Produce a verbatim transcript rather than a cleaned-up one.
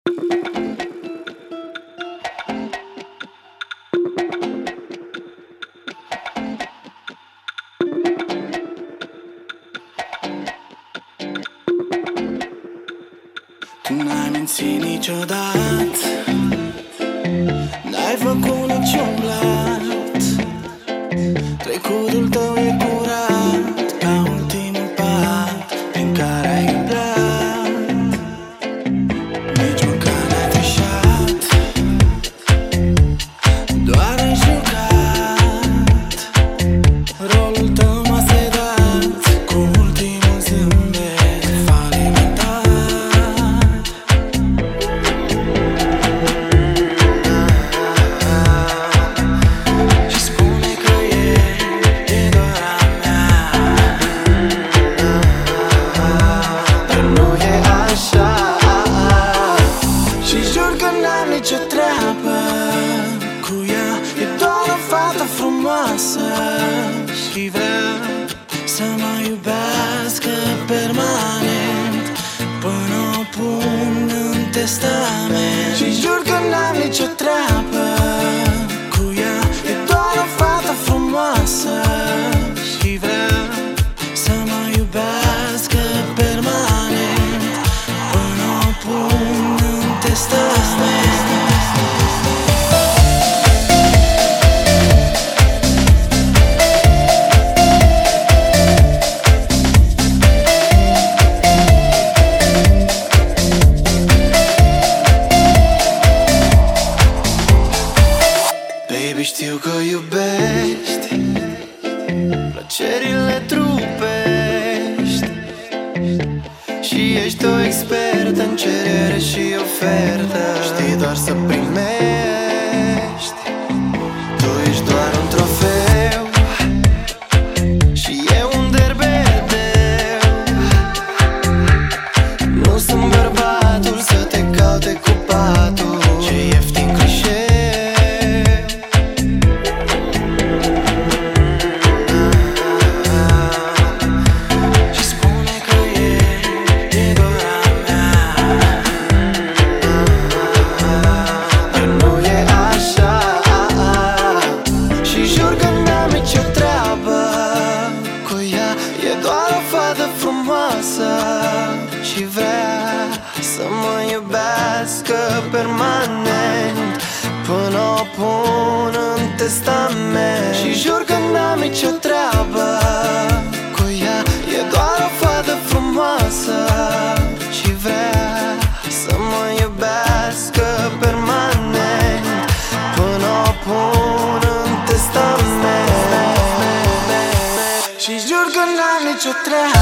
Tu n-ai mințit niciodată, n-ai făcut niciun blat. Trecutul tău e curat ca ultimul pat în care ai umblat. Nici măcar n-ai trișat, doar ai jucat. Rolul tău m-a sedat cu ultimul zâmbet falimentar. Și spune că e, e doar a mea, dar nu e așa. Și jur că n-am nicio treabă cu ea, e doar o fată frumoasă și vrea să mă iubească permanent până o pun în testament. Și jur că n-am nicio treabă cu ea, e doar o fată frumoasă și vrea să mă iubească permanent până o pun în testament. Baby, știu că iubești plăcerile trupești și ești o expertă în cerere și ofertă. Știi doar să primești, tu ești doar un trofeu și eu un derbedeu. Nu sunt bărbatul să te caute cu patul, ce ieftin clișeu. Și spune că e, e doar a mea, dar nu e așa. Și jur că n-am nicio treabă cu ea, e doar o fată frumoasă și vrea să mă iubească permanent până o pun în testament. Și jur că n-am nicio treabă cu ea, e doar o fată frumoasă și vrea să mă iubească permanent până o pun în testament. Și jur că n-am nicio treabă